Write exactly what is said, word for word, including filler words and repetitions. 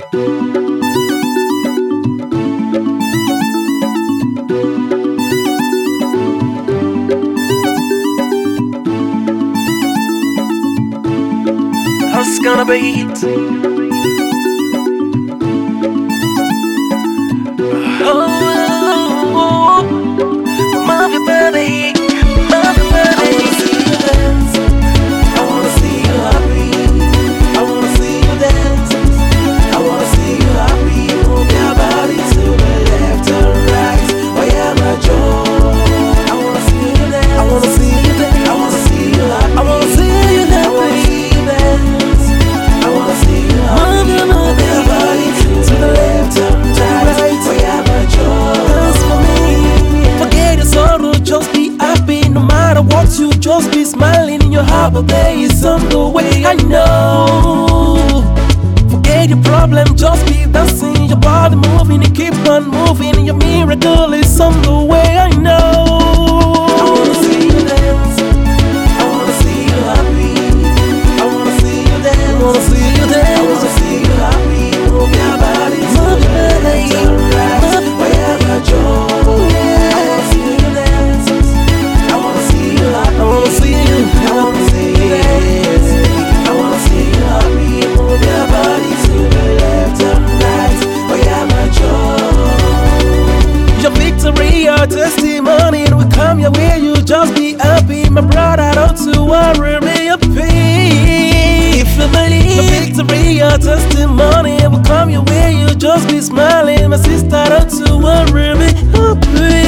How's it gonna be? Oh, move your body, move your body. I wanna see you happy. I wanna see you dance. I wanna see you happy. Move your body to the left and right. Oh yeah, my joy. I wanna see you dance. I wanna see you dance. I wanna see you happy. I wanna see you happy. I wanna see you dance. I wanna see you happy. Move your body to the left and right. Oh yeah, my joy. Dance for me. Forget your sorrow, just be happy. No matter what, you just be smiling. In your heart, but there is some the way I know. Forget your problem, just be dancing. Your body moving, you keep on moving. Your miracle is some the way I know. I wanna see you dance. I wanna see you happy. I wanna see you dance. I wanna see you I dance. wanna see you happy. Move your body to Move the your left body. and right. Move- Wherever joy. I wanna see you dance. I wanna see you happy. I wanna see you I wanna see you dance. I wanna see you happy. Move your body to the left and right. Wherever joy. your victory, your testimony, and we come your way, you just be happy. My brother, don't you worry, be happy. If you believe your victory, your testimony, and we come your way, you just be smiling. My sister, don't you worry, be happy.